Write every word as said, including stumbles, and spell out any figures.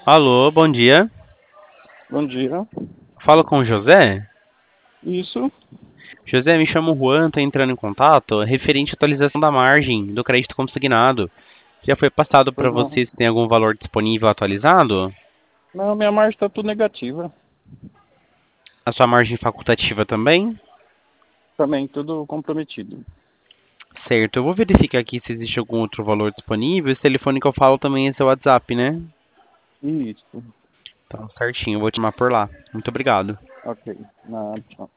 Alô, bom dia. Bom dia. Falo com o José. Isso, José, me chamo Juan, tô entrando em contato referente à atualização da margem do crédito consignado. Já foi passado para pois não. você se tem algum valor disponível atualizado? Não, minha margem está tudo negativa. A sua margem facultativa também? Também tudo comprometido. Certo, eu vou verificar aqui se existe algum outro valor disponível. Esse telefone que eu falo também é seu WhatsApp, né? Isso. Então, certinho, eu vou te chamar por lá. Muito obrigado. Ok. Nada, tchau.